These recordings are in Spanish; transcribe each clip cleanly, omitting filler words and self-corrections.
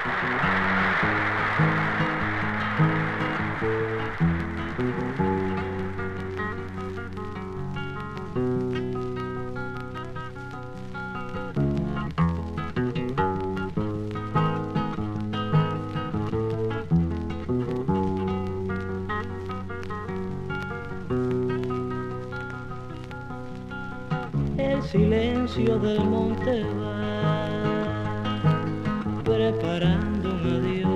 El silencio del monte va preparando un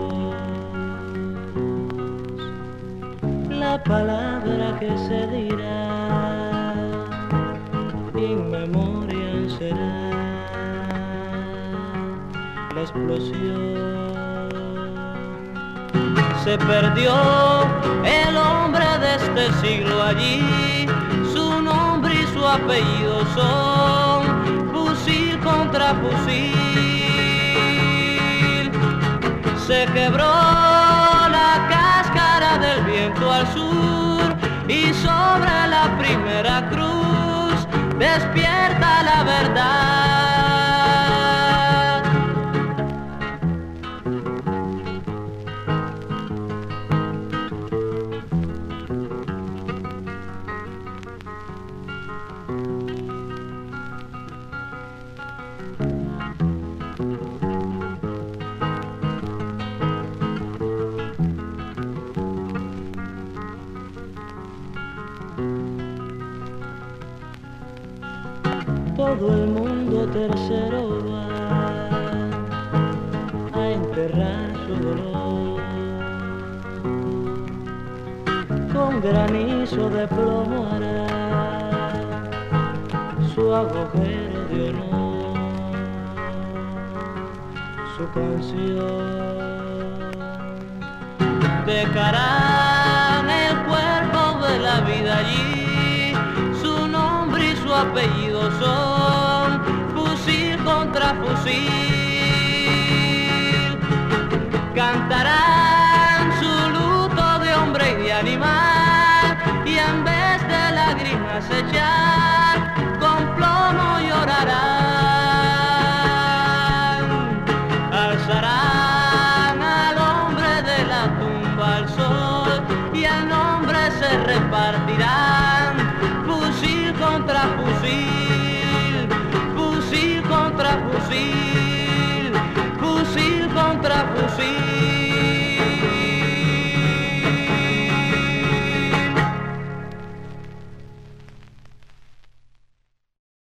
adiós, la palabra que se dirá in memoriam será la explosión. Se perdió el hombre de este siglo allí, su nombre y su apellido son fusil contra fusil. Se quebró la cáscara del viento al sur y sobre la primera cruz despierta la verdad. Todo el mundo tercero va a enterrar su dolor, con granizo de plomo hará su agujero de honor, su canción. Dejarán el cuerpo de la vida allí, su nombre y su apellido son fusil contra fusil. Cantarán